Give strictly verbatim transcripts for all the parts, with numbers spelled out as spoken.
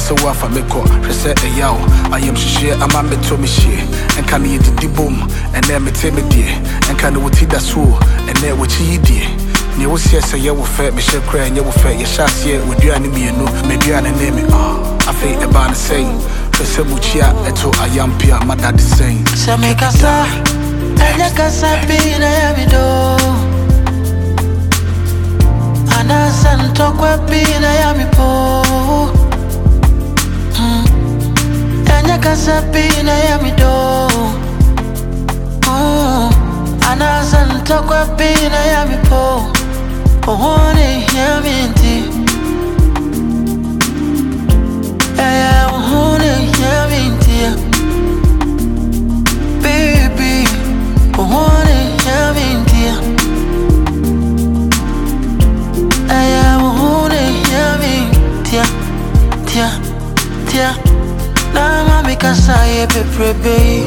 so wafa meko hwese eyaw ayem hihye ama meto me hye enka ne yedidi bom ene mete me die enka ne woti da so ene wochi yidie ne wo sie se ye wo fe me hye kra enye wo fe ye hyase wodua ne mienu medua ne ne me ah afi e ba ne sei hwese buchia eto ayampia madade sei se me kasa enya kasa bi na ya mi do ana santo kwa bi na ya mi po enya kasa bi na ya mi do ana santo kwa bi na ya mi po ohone ya mi nti eh ohone ya mi nti baby ohone ya mi nti eh ohone ya mi nti tia tia na mami kasa ye peprebe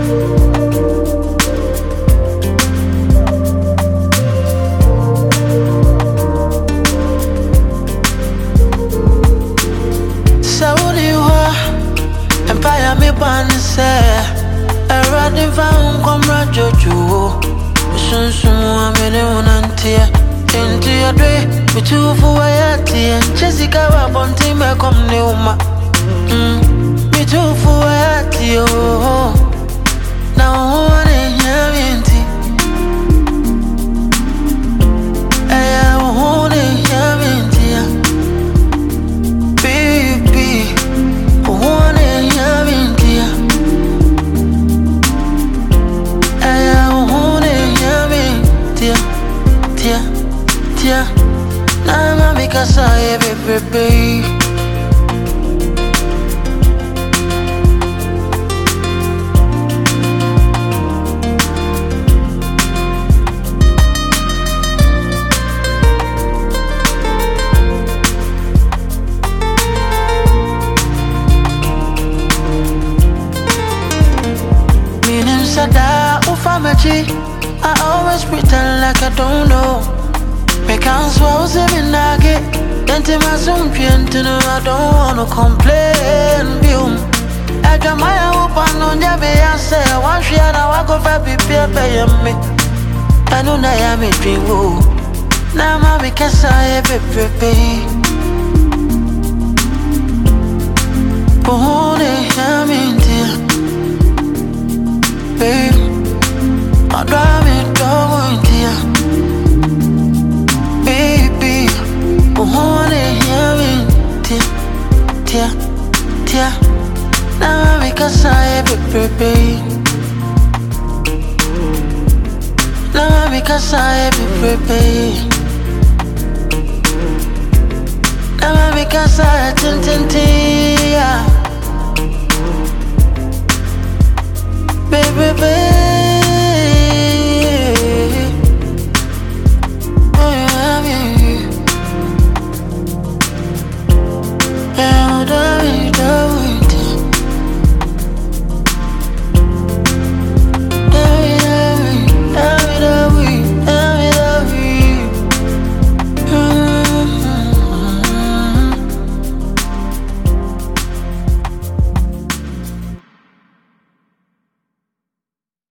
Empire me ban say a riding found comrade Jojo soon soon I'm in unantia into your day me too for a tea Jessica upon team I come neuma me too for a tea oh now one in yaminti I won't in yaminti baby one in yaminti I won't in yaminti tia tia na mami kasa ye baby Sada ufamachi I always pretend like I don't know. Me can't swallow me nugget. Then to my zoom to know I don't wanna complain. Boom. I got my open on your bay and say one share now I go for people pay me. I know I am a dream. Now mommy can say baby. Oh, I'm in there. Babe, I drive it down here. Baby, oh honey, hear me, tia, tia, tia. Now I make a sigh, baby. Now I make a sigh, baby. Now I make a sigh, tin tin tia.